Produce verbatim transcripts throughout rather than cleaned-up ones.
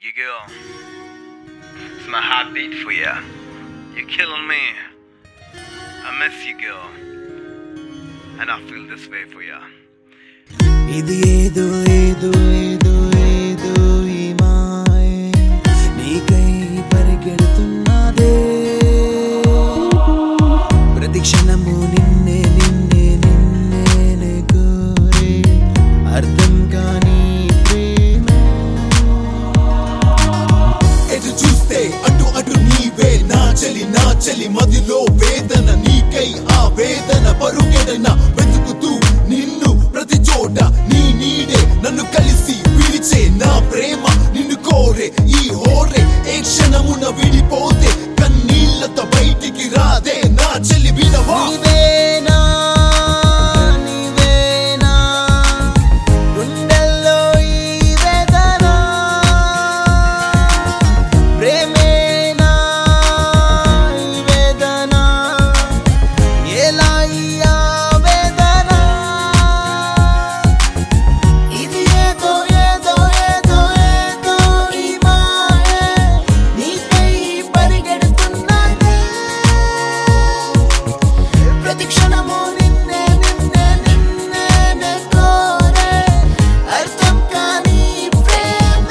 You girl, it's my heartbeat for ya. You're killing me. I miss you, girl, and I feel this way for ya. ఇది ఏదో ఏదో ఏదో ఏదో ఈ మాయే నీకై పరిగెడుతున్నదే ప్రతి క్షణము నిన్నే నిన్నే నిన్నే కోరే అర్థం కాని ప్రేమ ఎటు చూస్తే అటు అటు నీవే నా చలి నా చలి మదిలో వేదన నీకై ఆ వేదన పరుగెడన వెతుకుతూ నిన్ను ప్రతి చోట నీ నీడే నన్ను కలిసి విడిచే నా ప్రేమ నిన్ను కోరే ఈ హోరే ఏ క్షణమున విడిపోతే కన్నీళ్లతో బయటికి రాదే నా చెల్లి వినవా నీవేనా నీవేనా గుండెల్లో ఈ వేదన ప్రేమేనా ఈ వేదన ఎలా ఈ ఆవేదన ఇది ఏదో ఏదో ఏదో ఏదో ఈ మాయే నీకై పరిగెడుతున్నదే ప్రతి క్షణము నిన్నే నిన్నే నిన్నే కోరే అర్థం కాని ప్రేమ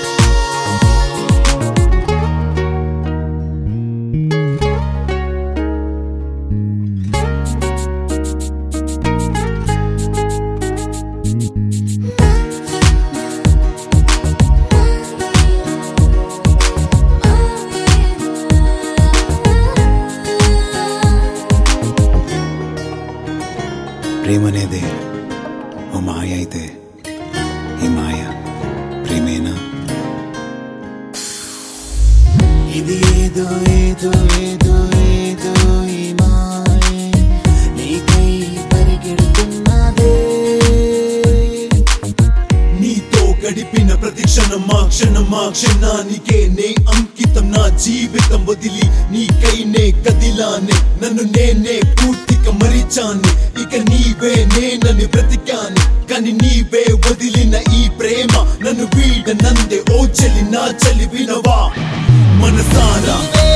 ప్రేమనేదే ఓ మాయ అయితే ఈ మాయ ప్రేమేనా ఇది ఏదో ఏదో ఏదో ఏదో ఈ మాయే నీకై పరిగెడుతున్నదే నీతో గడిపిన ప్రతి క్షణం మా క్షణం మా క్షణానికే నే అంకితం నా జీవితం వదిలి నీకై నే కదిలానే నన్ను నేనే పూర్తిగా మరిచాను ఇక నీవే నేనని బ్రతికాను కానీ నీవే వదిలిన ఈ ప్రేమ నన్ను వీడనందే ఓ చెల్లి నా చెల్లి వినవా మనసారా